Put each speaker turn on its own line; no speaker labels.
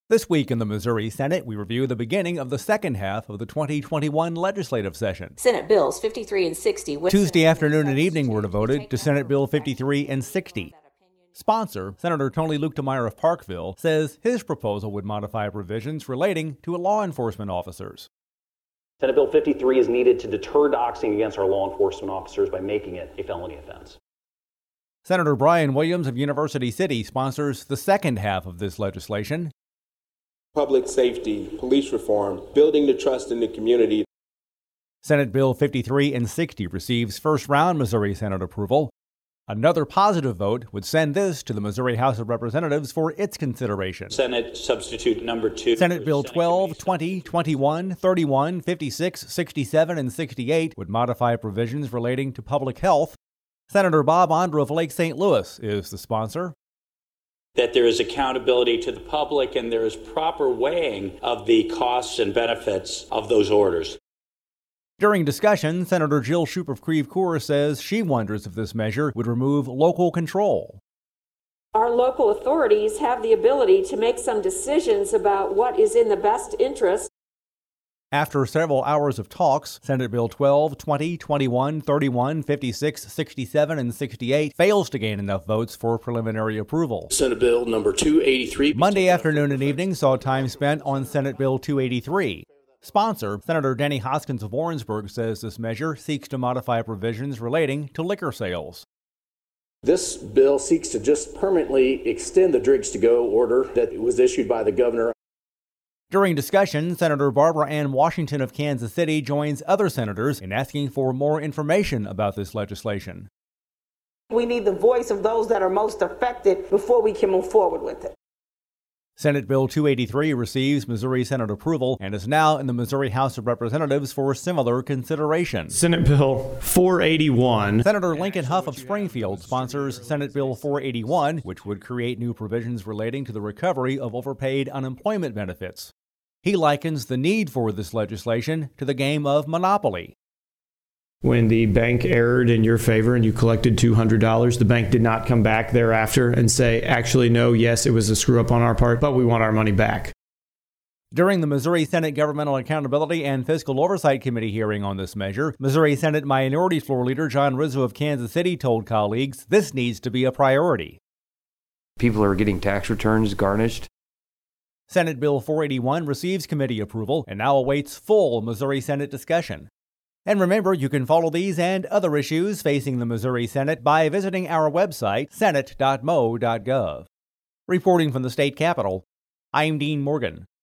This week in the Missouri Senate, we review the beginning of the second half of the 2021 legislative session.
Senate Bills 53 and 60.
Tuesday afternoon and evening were devoted to Senate Bill 53 and 60. Sponsor, Senator Tony Luetkemeyer of Parkville, says his proposal would modify provisions relating to law enforcement officers.
Senate Bill 53 is needed to deter doxing against our law enforcement officers by making it a felony offense.
Senator Brian Williams of University City sponsors the second half of this legislation.
Public safety, police reform, building the trust in the community.
Senate Bill 53 and 60 receives first-round Missouri Senate approval. Another positive vote would send this to the Missouri House of Representatives for its consideration.
Senate Substitute Number 2.
Senate Bill 12, 20, 21, 31, 56, 67, and 68 would modify provisions relating to public health. Senator Bob Ondra of Lake St. Louis is the sponsor.
That there is accountability to the public and there is proper weighing of the costs and benefits of those orders.
During discussion, Senator Jill Shoup of Creve Coeur says she wonders if this measure would remove local control.
Our local authorities have the ability to make some decisions about what is in the best interest.
After several hours of talks, Senate Bill 12, 20, 21, 31, 56, 67, and 68 fails to gain enough votes for preliminary approval.
Senate Bill number 283.
Monday afternoon and evening saw time spent on Senate Bill 283. Sponsor, Senator Denny Hoskins of Warrensburg, says this measure seeks to modify provisions relating to liquor sales.
This bill seeks to just permanently extend the Drinks to Go order that was issued by the governor.
During discussion, Senator Barbara Ann Washington of Kansas City joins other senators in asking for more information about this legislation.
We need the voice of those that are most affected before we can move forward with it.
Senate Bill 283 receives Missouri Senate approval and is now in the Missouri House of Representatives for similar consideration.
Senate Bill 481.
Senator Lincoln Huff of Springfield sponsors Senate Bill 481, which would create new provisions relating to the recovery of overpaid unemployment benefits. He likens the need for this legislation to the game of Monopoly.
When the bank erred in your favor and you collected $200, the bank did not come back thereafter and say, actually, no, yes, it was a screw up on our part, but we want our money back.
During the Missouri Senate Governmental Accountability and Fiscal Oversight Committee hearing on this measure, Missouri Senate Minority Floor Leader John Rizzo of Kansas City told colleagues this needs to be a priority.
People are getting tax returns garnished.
Senate Bill 481 receives committee approval and now awaits full Missouri Senate discussion. And remember, you can follow these and other issues facing the Missouri Senate by visiting our website, senate.mo.gov. Reporting from the state capitol, I'm Dean Morgan.